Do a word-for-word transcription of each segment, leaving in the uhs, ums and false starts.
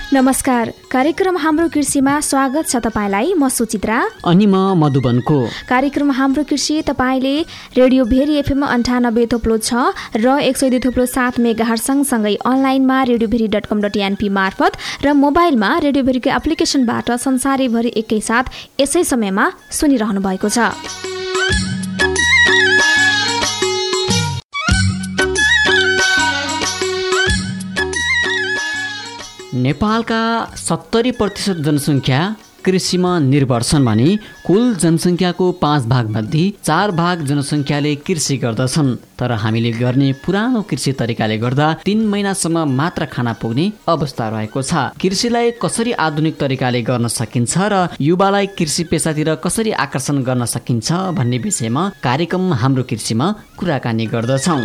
नमस्कार, कार्यक्रम हाम्रो कृषिमा स्वागत छ तपाईलाई। म सुचित्रा अनि म मधुबनको। कार्यक्रम हाम्रो कृषि तपाईले रेडियो भेरी एफएम अन्ठानब्बे थोप्लो छ र एक सय दुई थोप्लो सात मेगाहर्ज सँगसँगै अनलाइनमा radio Bheri dot com dot NP मार्फत र मोबाइलमा रेडियो भेरीको एप्लिकेसनबाट संसारैभरि एकैसाथ यसै समयमा सुनिरहनु भएको छ। नेपालका सत्तरी प्रतिशत जनसङ्ख्या कृषिमा निर्भर छन् भने कुल जनसङ्ख्याको पाँच भागमध्ये चार भाग जनसङ्ख्याले कृषि गर्दछन्। तर हामीले गर्ने पुरानो कृषि तरिकाले गर्दा तीन महिनासम्म मात्र खाना पुग्ने अवस्था रहेको छ। कृषिलाई कसरी आधुनिक तरिकाले गर्न सकिन्छ र युवालाई कृषि पेसातिर कसरी आकर्षण गर्न सकिन्छ भन्ने विषयमा कार्यक्रम हाम्रो कृषिमा कुराकानी गर्दछौँ।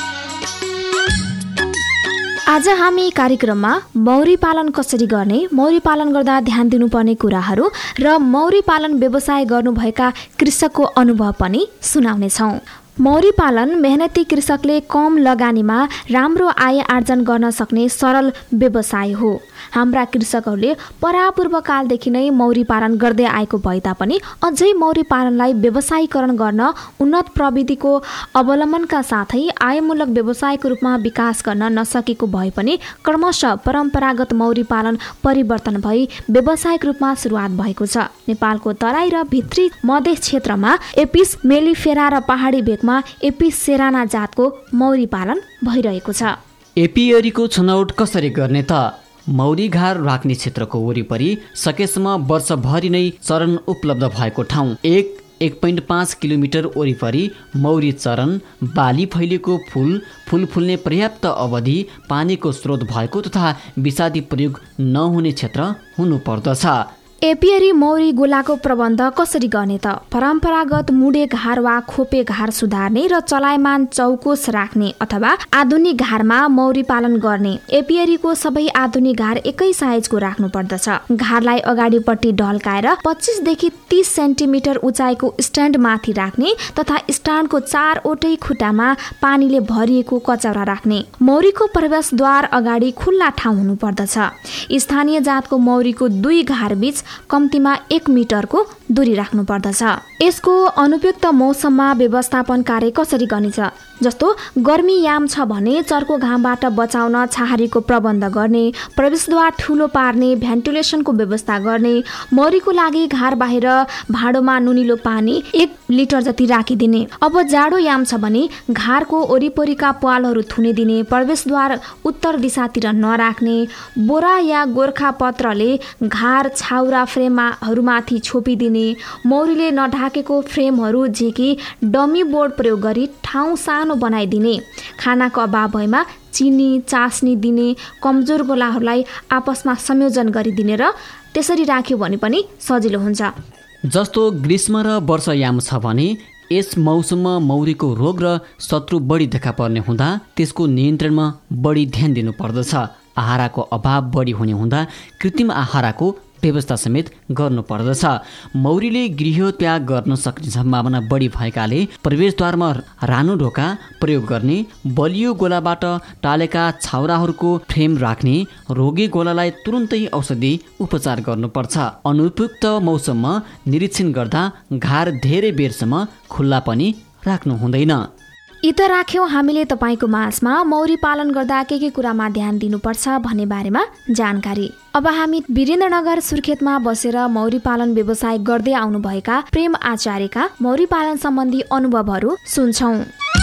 आज हामी कार्यक्रममा मौरी पालन कसरी गर्ने, मौरी पालन गर्दा ध्यान दिनुपर्ने कुराहरू र मौरी पालन व्यवसाय गर्नुभएका कृषकको अनुभव पनि सुनाउनेछौँ। मौरी पालन मेहनती कृषकले कम लगानीमा राम्रो आय आर्जन गर्न सक्ने सरल व्यवसाय हो। हाम्रा कृषकहरूले परापूर्व कालदेखि नै मौरी पालन गर्दै आएको भए तापनि अझै मौरी पालनलाई व्यवसायीकरण गर्न उन्नत प्रविधिको अवलम्बनका साथै आयमूलक व्यवसायको रूपमा विकास गर्न नसकेको भए पनि क्रमशः परम्परागत मौरी पालन परिवर्तन भई व्यावसायिक रूपमा सुरुवात भएको छ। नेपालको तराई र भित्री मध्य क्षेत्रमा एपिस मेलिफेरा र पहाडी भेगमा एपिस सेराना जातको मौरी पालन भइरहेको छ। एपियरीको छनौट कसरी गर्ने त? मौरी घार राख्ने क्षेत्रको वरिपरि सकेसम्म वर्षभरि नै चरन उपलब्ध भएको ठाउँ एक एक पोइन्ट पाँच किलोमिटर वरिपरि मौरी चरन, बाली फैलिएको फुल, फुल फुल्ने पर्याप्त अवधि, पानीको स्रोत भएको तथा विषादी प्रयोग नहुने क्षेत्र हुनुपर्दछ। एपियरी मौरी गोलाको प्रबन्ध कसरी गर्ने त? परम्परागत मुडे घार वा खोपे घार सुधार्ने र चलायमान चौकोस राख्ने अथवा आधुनिक घारमा मौरी पालन गर्ने। एपियरीको सबै आधुनिक घार एकै साइजको राख्नु पर्दछ। घारलाई अगाडिपट्टि ढल्काएर पच्चिस देखि तीस सेन्टिमिटर उचाइको स्ट्यान्ड माथि राख्ने तथा स्ट्यान्डको चारवटै खुट्टामा पानीले भरिएको कचौरा राख्ने। मौरीको प्रवेशद्वार अगाडि खुल्ला ठाउँ हुनु पर्दछ। स्थानीय जातको मौरीको दुई घार बीच कम्तीमा एक मिटरको दूरी राख्नु पर्दछ। यसको अनुपयुक्त मौसममा व्यवस्थापन कार्य कसरी गरिन्छ? जस्तो गर्मी याम छ भने चर्को घामबाट बचाउन छाहारीको प्रबन्ध गर्ने, प्रवेशद्वार ठुलो पार्ने, भेन्टिलेसनको व्यवस्था गर्ने, मौरीको लागि घार बाहिर भाँडोमा नुनिलो पानी एक लिटर जति राखिदिने। अब जाडो याम छ भने घारको वरिपरिका प्वालहरू थुने दिने, प्रवेशद्वार उत्तर दिशातिर नराख्ने, बोरा या गोर्खा पत्रले घार छाउरा फ्रेमहरूमाथि छोपिदिने, मौरीले नढाकेको फ्रेमहरू झिकी डमी बोर्ड प्रयोग गरी ठाउँ सानो बनाइदिने, खानाको अभाव भएमा चिनी चास्नी दिने, कमजोर गोलाहरूलाई आपसमा संयोजन गरिदिने र त्यसरी राख्यो भने पनि सजिलो हुन्छ। जस्तो ग्रीष्म र वर्षायाम छ भने यस मौसममा मौरीको रोग र शत्रु बढी देखा पर्ने हुँदा त्यसको नियन्त्रणमा बढी ध्यान दिनुपर्दछ। आहाराको अभाव बढी हुने हुँदा कृत्रिम आहाराको व्यवस्था समेत गर्नुपर्दछ। मौरीले गृह त्याग गर्न सक्ने सम्भावना बढी भएकाले प्रवेशद्वारमा रानो ढोका प्रयोग गर्ने, बलियो गोलाबाट टालेका छाउराहरूको फ्रेम राख्ने, रोगी गोलालाई तुरुन्तै औषधि उपचार गर्नुपर्छ। अनुपयुक्त मौसममा निरीक्षण गर्दा घार धेरै बेरसम्म खुल्ला पनि राख्नु हुँदैन। यी त राख्यौँ हामीले तपाईँको माझमा मौरी पालन गर्दा के के कुरामा ध्यान दिनुपर्छ भन्ने बारेमा जानकारी। अब हामी वीरेन्द्रनगर सुर्खेतमा बसेर मौरी पालन व्यवसाय गर्दै आउनुभएका प्रेम आचार्यका मौरी पालन सम्बन्धी अनुभवहरू सुन्छौँ।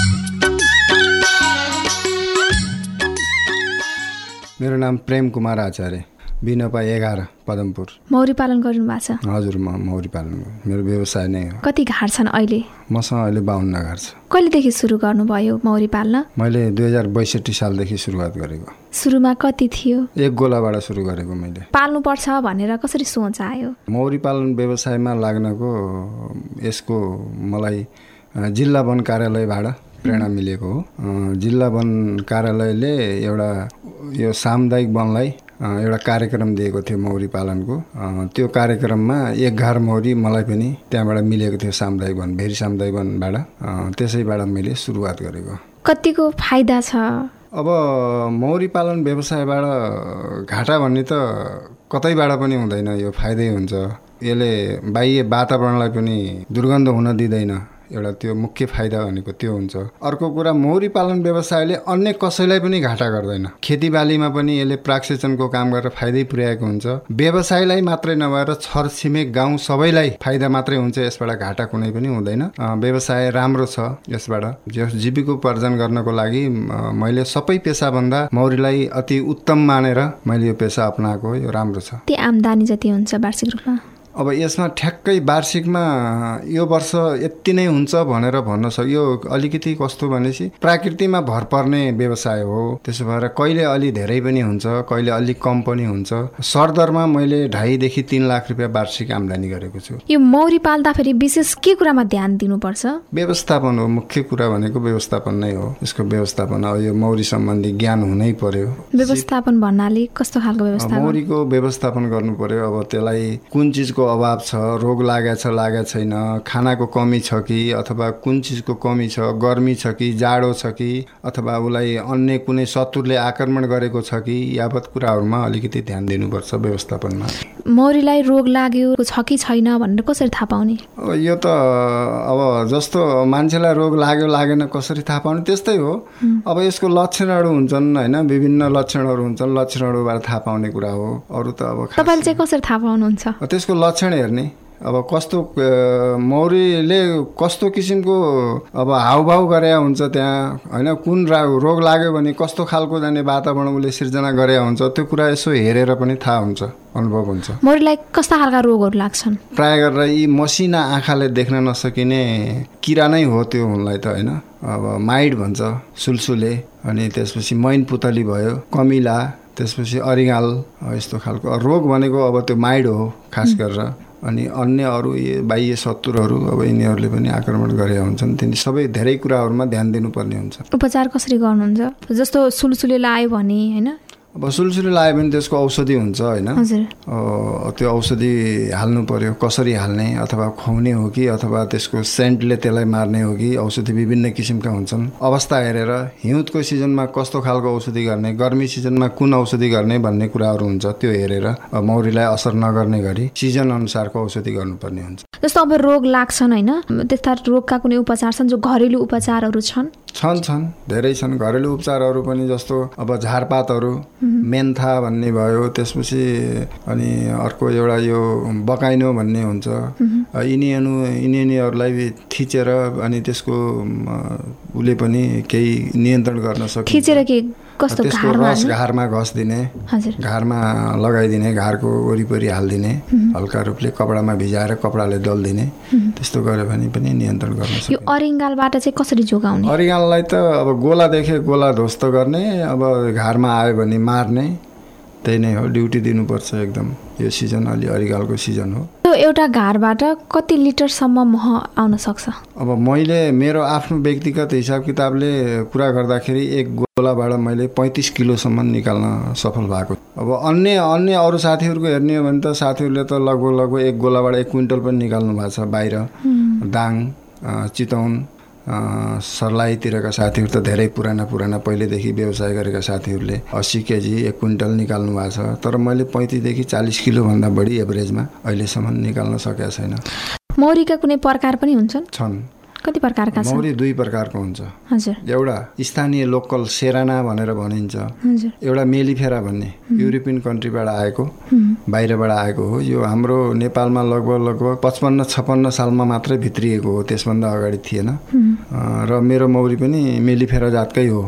मेरो नाम प्रेम कुमार आचार्य, बिनपा एघार पदमपुर। मौरी पालन गर्नु भएको छ? हजुर, म मौरी पालन मेरो व्यवसाय नै हो। कति घार छन् अहिले? मसँग अहिले बाहन्न घार छ। कहिलेदेखि सुरु गर्नुभयो मौरी पाल्न? मैले दुई हजार बैसठी सालदेखि सुरुवात गरेको। सुरुमा कति थियो? एक गोलाबाट सुरु गरेको मैले। पाल्नुपर्छ भनेर कसरी सोच आयो? मौरी पालन व्यवसायमा लाग्नको यसको मलाई जिल्ला वन कार्यालयबाट प्रेरणा मिलेको हो। जिल्ला वन कार्यालयले एउटा यो सामुदायिक वनलाई एउटा कार्यक्रम दिएको थियो मौरी पालनको। त्यो कार्यक्रममा एक घार मौरी मलाई पनि त्यहाँबाट मिलेको थियो, सामुदायिक वन, भेरी सामुदायिक वनबाट। त्यसैबाट मैले सुरुवात गरेको। कतिको फाइदा छ अब मौरी पालन व्यवसायबाट घाटा भन्ने त कतैबाट पनि हुँदैन, यो फाइदै हुन्छ। यसले बाह्य वातावरणलाई पनि दुर्गन्ध हुन दिँदैन, एउटा त्यो मुख्य फाइदा भनेको त्यो हुन्छ। अर्को कुरा, मौरी पालन व्यवसायले अन्य कसैलाई पनि घाटा गर्दैन। खेतीबालीमा पनि यसले प्राकसेचनको काम गरेर फाइदै पुर्याएको हुन्छ। व्यवसायलाई मात्रै नभएर छरछिमेक गाउँ सबैलाई फाइदा मात्रै हुन्छ, यसबाट घाटा कुनै पनि हुँदैन। व्यवसाय राम्रो छ। यसबाट जीविकोपार्जन गर्नको लागि मैले सबै पेसाभन्दा मौरीलाई अति उत्तम मानेर मैले यो पेसा अपनाएको, यो राम्रो छ। त्यो आम्दानी जति हुन्छ वार्षिक रूपमा? अब यसमा ठ्याक्कै वार्षिकमा यो वर्ष यति नै हुन्छ भनेर भन्न सक्यो। यो अलिकति कस्तो भनेपछि प्रकृतिमा भर पर्ने व्यवसाय हो। त्यसो भएर कहिले अलि धेरै पनि हुन्छ, कहिले अलिक कम पनि हुन्छ। सरदरमा मैले ढाईदेखि तीन लाख रुपियाँ वार्षिक आम्दानी गरेको छु। यो मौरी पाल्दाखेरि विशेष के कुरामा ध्यान दिनुपर्छ? व्यवस्थापन हो, मुख्य कुरा भनेको व्यवस्थापन नै हो। यसको व्यवस्थापन, अब यो मौरी सम्बन्धी ज्ञान हुनै पर्यो। व्यवस्थापन भन्नाले कस्तो खालको व्यवस्थापन? मौरीको व्यवस्थापन गर्नु पर्यो। अब त्यसलाई कुन चिजको अभाव छ, रोग लागेको छ लागेको छैन, खानाको कमी छ कि अथवा कुन चिजको कमी छ, गर्मी छ कि जाडो छ कि अथवा उसलाई अन्य कुनै शत्रुले आक्रमण गरेको छ कि, यावत कुराहरूमा अलिकति ध्यान दिनुपर्छ व्यवस्थापनमा। मौरीलाई रोग लाग्यो छ कि छैन भनेर कसरी थाहा पाउने? यो त अब जस्तो मान्छेलाई रोग लाग्यो लागेन कसरी थाहा पाउने त्यस्तै हो। अब यसको लक्षणहरू हुन्छन् होइन, विभिन्न लक्षणहरू हुन्छन्, लक्षणहरूबाट थाहा पाउने कुरा हो। अरू त अब तपाईँले चाहिँ कसरी थाहा पाउनुहुन्छ? त्यसको लक्षण हेर्ने, अब कस्तो मौरीले कस्तो किसिमको अब हाउभाउ गरे हुन्छ त्यहाँ होइन, कुन रोग लाग्यो भने कस्तो खालको जाने वातावरण उसले सिर्जना गरे हुन्छ, त्यो कुरा यसो हेरेर पनि थाहा हुन्छ, अनुभव हुन्छ। मौरीलाई कस्ता खालका रोगहरू लाग्छन्? प्राय गरेर यी मसिना आँखाले देख्न नसकिने किरा नै हो त्यो उनलाई त होइन। अब माइड भन्छ, सुलसुले, अनि त्यसपछि मैन पुतली भयो, कमिला, त्यसपछि अरिगाल, यस्तो खालको रोग भनेको अब त्यो माइड हो खास गरेर। अनि अन्य अरू बाह्य शत्रुहरू अब यिनीहरूले पनि आक्रमण गरे हुन्छन्। तिनी सबै धेरै कुराहरूमा ध्यान दिनुपर्ने हुन्छ। उपचार कसरी गर्नुहुन्छ? जस्तो सुलसुले लायो भने होइन, अब सुलसुले लायो भने त्यसको औषधि हुन्छ होइन, त्यो औषधि हाल्नु पर्यो। कसरी हाल्ने, अथवा खुवाउने हो कि अथवा त्यसको सेन्टले त्यसलाई मार्ने हो कि, औषधि विभिन्न किसिमका हुन्छन्। अवस्था हेरेर हिउँदको सिजनमा कस्तो खालको औषधि गर्ने, गर्मी सिजनमा कुन औषधि गर्ने भन्ने कुराहरू हुन्छ। त्यो हेरेर मौरीलाई असर नगर्ने गरी सिजन अनुसारको औषधि गर्नुपर्ने हुन्छ। जस्तो अब रोग लाग्छन् होइन, त्यस्ता रोगका कुनै उपचार छन् जो घरेलु उपचारहरू छन्? छन् छन् धेरै छन् घरेलु उपचारहरू पनि। जस्तो अब झारपातहरू, मेन्था भन्ने भयो, त्यसपछि अनि अर्को एउटा यो बकाइनो भन्ने हुन्छ। यिनीहरू यिनीहरूलाई थिचेर अनि त्यसको उसले पनि केही नियन्त्रण गर्न सक्छ। थिचेर के कस्तो? त्यसको रस घारमा घस्दिने, घारमा लगाइदिने, घारको वरिपरि हालिदिने, हल्का रूपले कपडामा भिजाएर कपडाले दल्दिने, त्यस्तो गऱ्यो भने पनि नियन्त्रण गर्न सक्छ। यो अरिङ्गालबाट चाहिँ कसरी जोगाउने? अरिङ्गाललाई त अब गोला देखे गोला ध्वस्त गर्ने, अब घारमा आयो भने मार्ने, त्यही नै हो। ड्युटी दिनुपर्छ एकदम। यो सिजन अलि अरिगालको सिजन हो। त्यो एउटा घारबाट कति लिटरसम्म मह आउन सक्छ? अब मैले मेरो आफ्नो व्यक्तिगत हिसाब किताबले कुरा गर्दाखेरि एक गोलाबाट मैले पैँतिस किलोसम्म निकाल्न सफल भएको। अब अन्य अन्य अरू साथीहरूको हेर्ने हो भने त साथीहरूले त लगभग लगभग एक गोलाबाट एक क्विन्टल पनि निकाल्नु भएको छ बाहिर। दाङ, चितवन, सर्लाहीतिरका साथीहरू त धेरै पुराना पुराना पहिलेदेखि व्यवसाय गरेका साथीहरूले अस्सी केजी एक क्विन्टल निकाल्नु भएको छ। तर मैले पैँतिसदेखि चालिस किलोभन्दा बढी एभरेजमा अहिलेसम्म निकाल्न सकेको छैन। मौरीका कुनै प्रकार पनि हुन्छन्? छन्। कति प्रकारका छन्? मौरी दुई प्रकारको हुन्छ। हजुर। एउटा स्थानीय लोकल सेराना भनेर भनिन्छ, एउटा मेलिफेरा भन्ने युरोपियन कन्ट्रीबाट आएको, बाहिरबाट आएको हो। यो हाम्रो नेपालमा लगभग लगभग पचपन्न छप्पन्न सालमा मात्रै भित्रिएको हो, त्यसभन्दा अगाडि थिएन। र मेरो मौरी पनि मेलिफेरा जातकै हो।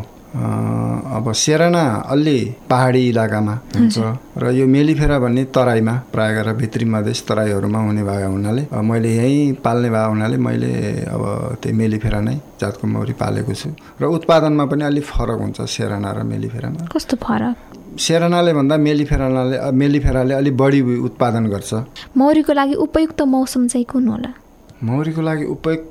अब सेराना अलि पहाडी इलाकामा हुन्छ र यो मेलिफेरा भन्ने तराईमा, प्राय गरेर भित्री मधेस तराईहरूमा हुने भएको हुनाले मैले यहीँ पाल्ने भएको हुनाले मैले अब त्यही मेलिफेरा नै जातको मौरी पालेको छु। र उत्पादनमा पनि अलिक फरक हुन्छ सेराना र मेलिफेरामा। कस्तो फरक? सेरानाले भन्दा मेलिफेराले मेलिफेराले अलिक बढी उत्पादन गर्छ। मौरीको लागि उपयुक्त मौसम चाहिँ कुन होला? मौरीको लागि उपयुक्त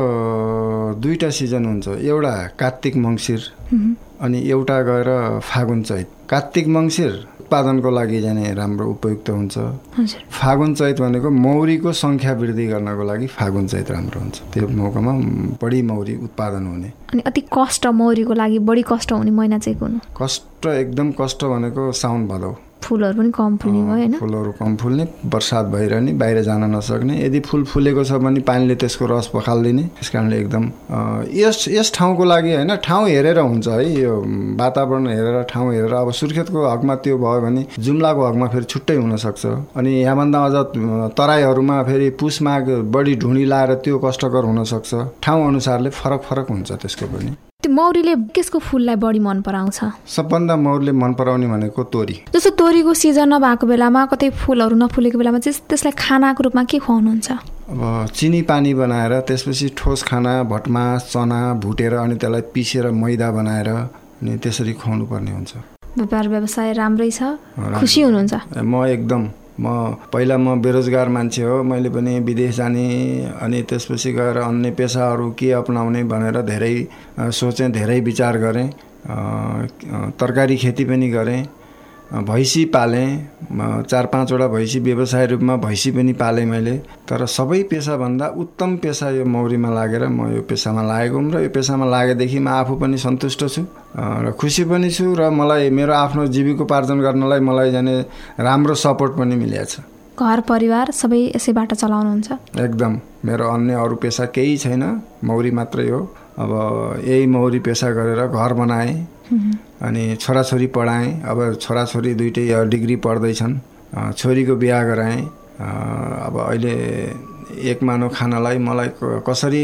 दुईटा सिजन हुन्छ। एउटा कार्तिक मङ्सिर अनि एउटा गएर फागुन चैत। कार्तिक मङ्सिर उत्पादनको लागि जाने राम्रो उपयुक्त हुन्छ। फागुन चैत भनेको मौरीको सङ्ख्या वृद्धि गर्नको लागि फागुन चैत राम्रो हुन्छ। त्यो मौकामा बढी मौरी उत्पादन हुने। अनि अति कष्ट मौरीको लागि बढी कष्ट हुने महिना चाहिँ कुन? कष्ट एकदम कष्ट भनेको साउन भदौ। फुलहरू पनि कम फुल्ने भयो हैन? फुलहरू कम फुल्ने, बर्सात भइरहने, बाहिर जान नसक्ने। यदि फुल फुलेको छ भने पानीले त्यसको रस पखाल्दिने। त्यस कारणले एकदम यस यस ठाउँको लागि होइन, ठाउँ हेरेर हुन्छ है, यो वातावरण हेरेर ठाउँ हेरेर। अब सुर्खेतको हकमा त्यो भयो भने जुम्लाको हकमा फेरि छुट्टै हुनसक्छ। अनि यहाँभन्दा अझ तराईहरूमा फेरि पुस माघ बढी ढुँडी लाएर त्यो कष्टकर हुनसक्छ। ठाउँ अनुसारले फरक फरक हुन्छ त्यसको पनि। त्यो मौरीले केसको फुललाई बढी मन पराउँछ? सबभन्दा मौरीले मन पराउने भनेको तोरी। जस्तो तोरीको सिजन नभएको बेलामा, कतै फुलहरू नफुलेको बेलामा चाहिँ त्यसलाई खानाको रूपमा के खुवाउनुहुन्छ? अब चिनी पानी बनाएर त्यसपछि ठोस खाना, भटमास, चना भुटेर अनि त्यसलाई पिसेर मैदा बनाएर अनि त्यसरी खुवाउनु पर्ने हुन्छ। व्यापार व्यवसाय राम्रै छ, खुसी हुनुहुन्छ? म एकदम म पहिला म बेरोजगार मान्छे हो, मैले पनि विदेश जाने अनि त्यसपछि गएर अन्य पेसाहरू के अपनाउने भनेर धेरै सोचेँ, धेरै विचार गरेँ। तरकारी खेती पनि गरेँ, भैँसी पालेँ, चार पाँचवटा भैँसी व्यवसाय रूपमा भैँसी पनि पालेँ मैले। तर सबै पेसाभन्दा उत्तम पेसा यो मौरीमा लागेर म यो पेसामा लागेको हुँ र यो पेसामा लागेदेखि म आफू पनि सन्तुष्ट छु र खुसी पनि छु र मलाई मेरो आफ्नो जीविकोपार्जन गर्नलाई मलाई जाने राम्रो सपोर्ट पनि मिलेको छ। घर परिवार सबै यसैबाट चलाउनुहुन्छ? एकदम, मेरो अन्य अरू पेसा केही छैन, मौरी मात्रै हो। अब यही मौरी पेसा गरेर घर बनाएँ अनि छोराछोरी पढाएँ। अब छोराछोरी दुइटै डिग्री पढ्दैछन्। छोरीको बिहा गराएँ। अब अहिले एक मानव खानालाई मलाई कसरी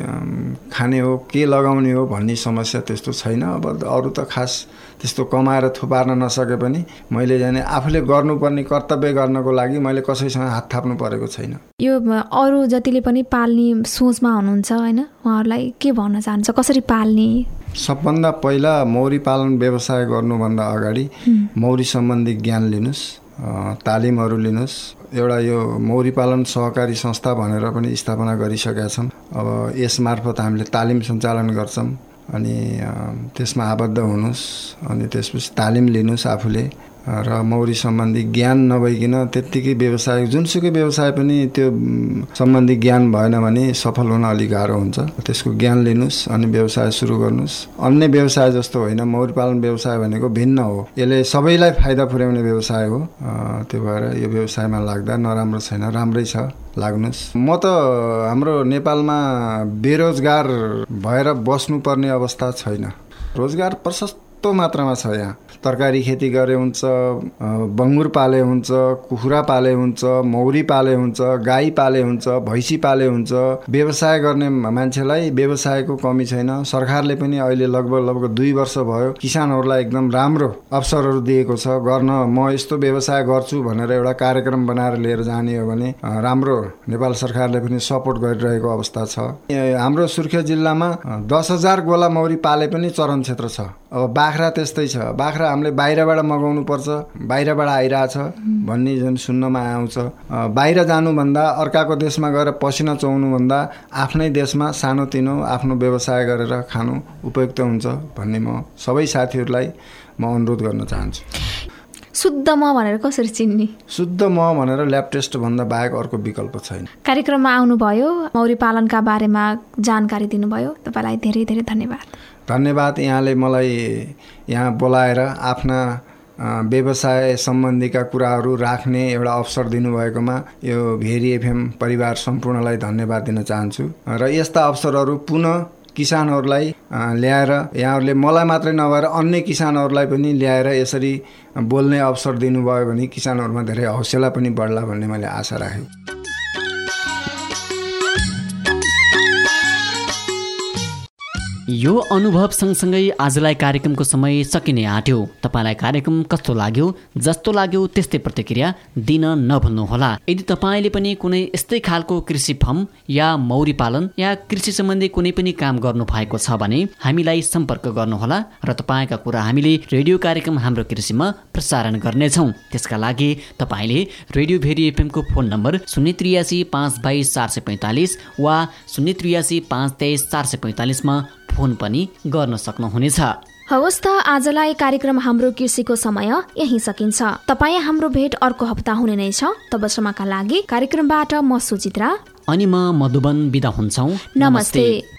खाने हो, के लगाउने हो भन्ने समस्या त्यस्तो छैन। अब अरू त खास त्यस्तो कमाएर थुपार्न नसके पनि मैले जाने आफूले गर्नुपर्ने कर्तव्य गर्नको लागि मैले कसैसँग हात थाप्नु परेको छैन। यो अरू जतिले पनि पाल्ने सोचमा हुनुहुन्छ होइन, उहाँहरूलाई के भन्न चाहन्छ, कसरी पाल्ने? सबभन्दा पहिला मौरी पालन व्यवसाय गर्नुभन्दा अगाडि मौरी सम्बन्धी ज्ञान लिनुहोस्, तालिमहरू लिनुहोस्। एउटा यो मौरी पालन सहकारी संस्था भनेर पनि स्थापना गरिसकेका छौँ। अब यस मार्फत हामीले तालिम सञ्चालन गर्छौँ अनि त्यसमा आबद्ध हुनुहोस् अनि त्यसपछि तालिम लिनुहोस् आफूले। र मौरी सम्बन्धी ज्ञान नभइकन त्यत्तिकै व्यवसाय, जुनसुकै व्यवसाय पनि त्यो सम्बन्धी ज्ञान भएन भने सफल हुन अलिक गाह्रो हुन्छ। त्यसको ज्ञान लिनुहोस् अनि व्यवसाय सुरु गर्नुहोस्। अन्य व्यवसाय जस्तो होइन, मौरी पालन व्यवसाय भनेको भिन्न हो, यसले सबैलाई फाइदा पुर्याउने व्यवसाय हो। त्यो भएर यो व्यवसायमा लाग्दा नराम्रो छैन, राम्रै छ, लाग्नुहोस्। म त हाम्रो नेपालमा बेरोजगार भएर बस्नुपर्ने अवस्था छैन, रोजगार प्रशस्त मात्रामा छ। यहाँ तरकारी खेती गरे हुन्छ, बङ्गुर पाले हुन्छ, कुखुरा पाले हुन्छ, मौरी पाले हुन्छ, गाई पाले हुन्छ, भैँसी पाले हुन्छ। व्यवसाय गर्ने मान्छेलाई व्यवसायको कमी छैन। सरकारले पनि अहिले लगभग लगभग दुई वर्ष भयो किसानहरूलाई एकदम राम्रो अवसरहरू दिएको छ। गर्न म यस्तो व्यवसाय गर्छु भनेर एउटा कार्यक्रम बनाएर लिएर जाने हो भने राम्रो नेपाल सरकारले पनि सपोर्ट गरिरहेको अवस्था छ। हाम्रो सुर्खेत जिल्लामा दस हजार गोला मौरी पाले पनि चरन क्षेत्र छ। अब बाख्रा त्यस्तै छ, बाख्रा हामीले बाहिरबाट मगाउनु पर्छ, बाहिरबाट आइरहेछ भन्ने जुन सुन्नमा आउँछ। बाहिर जानुभन्दा अर्काको देशमा गएर पसिना चुहाउनुभन्दा आफ्नै देशमा सानोतिनो आफ्नो व्यवसाय गरेर खानु उपयुक्त हुन्छ भन्ने म सबै साथीहरूलाई म अनुरोध गर्न चाहन्छु। शुद्ध मह भनेर कसरी चिन्ने? शुद्ध मह भनेर ल्याब टेस्ट भन्दा बाहेक अर्को विकल्प छैन। कार्यक्रममा आउनुभयो, मौरी पालनका बारेमा जानकारी दिनुभयो, तपाईँलाई धेरै धेरै धन्यवाद। धन्यवाद। यहाँले मलाई यहाँ बोलाएर आफ्ना व्यवसाय सम्बन्धीका कुराहरू राख्ने एउटा अवसर दिनुभएकोमा यो भेरी एफएम परिवार सम्पूर्णलाई धन्यवाद दिन चाहन्छु। र यस्ता अवसरहरू पुनः किसानहरूलाई ल्याएर यहाँहरूले मलाई मात्रै नभएर अन्य किसानहरूलाई पनि ल्याएर यसरी बोल्ने अवसर दिनुभयो भने किसानहरूमा धेरै हौसला पनि बढ्ला भन्ने मैले आशा राखेँ। यो अनुभव सँगसँगै आजलाई कार्यक्रमको समय सकिने आँट्यो। तपाईँलाई कार्यक्रम कस्तो लाग्यो? जस्तो लाग्यो त्यस्तै प्रतिक्रिया दिन नभुल्नुहोला। यदि तपाईँले पनि कुनै यस्तै खालको कृषि फर्म या मौरी पालन या कृषि सम्बन्धी कुनै पनि काम गर्नु भएको छ भने हामीलाई सम्पर्क गर्नुहोला र तपाईँका कुरा हामीले रेडियो कार्यक्रम हाम्रो कृषिमा प्रसारण गर्नेछौँ। त्यसका लागि तपाईँले रेडियो भेरी एफएमको फोन नम्बर शून्य त्रियासी पाँच बाइस चार सय पैँतालिस वा शून्य त्रियासी पाँच तेइस चार सय पैँतालिसमा फोन पनि गर्न सक्नुहुनेछ। हवस् त आजलाई कार्यक्रम हाम्रो कृषिको समय यही सकिन्छ। तपाईँ हाम्रो भेट अर्को हप्ता हुने नै छ। तबसम्मका लागि कार्यक्रमबाट म सुचित्रा अनि म मधुबन बिदा हुन्छौँ। नमस्ते।